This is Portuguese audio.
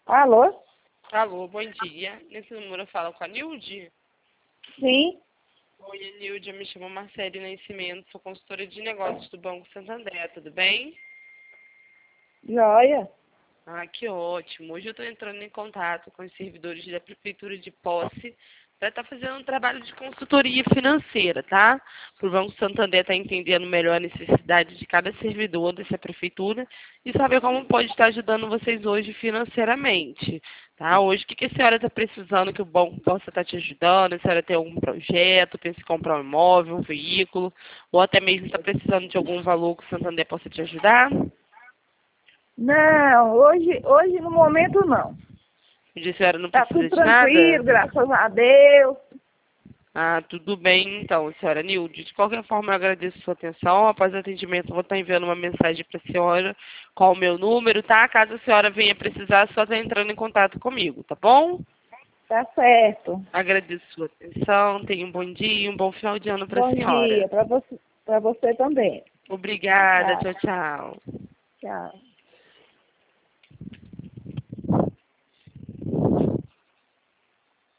Alô? Alô, bom dia. Nesse número eu falo com a Nilde? Sim. Oi, Nilde, eu me chamo Marcele Nascimento, sou consultora de negócios do Banco Santander, tudo bem? Joia. Ah, que ótimo. Hoje eu estou entrando em contato com os servidores da Prefeitura de Posse para estar fazendo um trabalho de consultoria financeira, tá? Para o Banco Santander estar entendendo melhor a necessidade de cada servidor dessa prefeitura e saber como pode estar ajudando vocês hoje financeiramente, tá? Hoje, o que a senhora está precisando que o banco possa estar te ajudando? A senhora tem algum projeto, pensa em comprar um imóvel, um veículo, ou até mesmo está precisando de algum valor que o Santander possa te ajudar? Não, hoje no momento não. Hoje a senhora não Tá tudo precisa de nada? tranquilo, graças a Deus. Ah, tudo bem então, senhora Nilde. De qualquer forma, eu agradeço a sua atenção. Após o atendimento, eu vou estar enviando uma mensagem para a senhora com o meu número, tá? Caso a senhora venha precisar, só estar entrando em contato comigo, tá bom? Tá certo. Agradeço a sua atenção. Tenha um bom dia e um bom final de ano para a Bom senhora. dia para você também. Obrigada. Tchau. Tchau, tchau. Tchau.